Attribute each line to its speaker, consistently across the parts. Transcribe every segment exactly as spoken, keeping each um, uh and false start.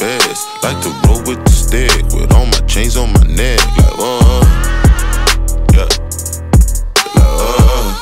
Speaker 1: best. Like to roll with the stick, with all my chains on my neck. Like, oh, yeah. Like, oh.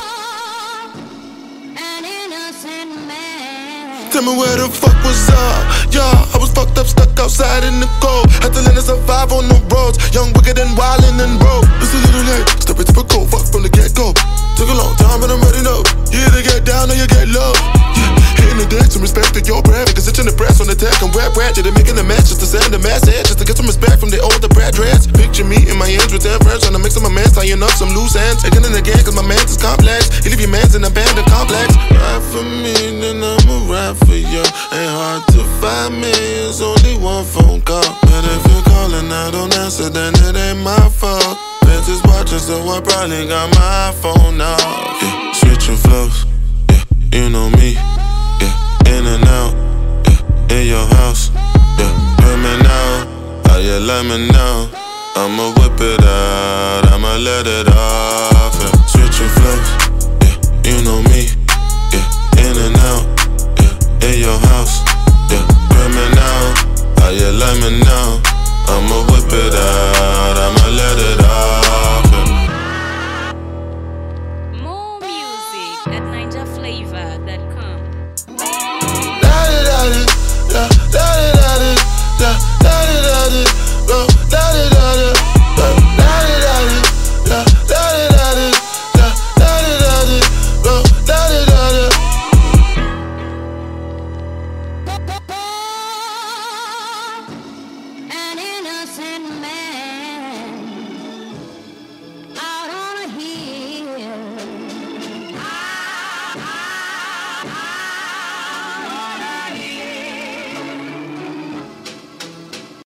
Speaker 1: Tell me where the fuck was up, yeah. I was fucked up, stuck outside in the cold. Had to learn to survive on the roads. Young, wicked, and wildin' and broke. It's a little late, step into the cold, fuck from the get-go. Took a long time, but I'm ready now. You either get down or you get low. Yeah, hitting the deck, some respect to your breath. Cause it's in the press on the tech and rap ratchet. And making a match just to send a message. Just to get some respect from the older brat dreads. Picture me in my ends with ten friends. Trying to make some amends, tying up some loose ends. Again and again, cause my man's is complex. You leave your man's in a abandoned complex. Ride for me, then I'ma ride for you. Ain't hard to find me, it's only one phone call. But if you're calling, I don't answer, then it ain't my fault. Fans is watching, so I probably got my phone off. Yeah, switching flows, yeah, you know me. Yeah, in and out, yeah, in your house. Yeah, women out, how you let me know? I'ma whip it out, I'ma let it off. Yeah, switching flows, yeah, you know me. Yeah, in and out, yeah, in your house. Yeah, women out, how you let me know?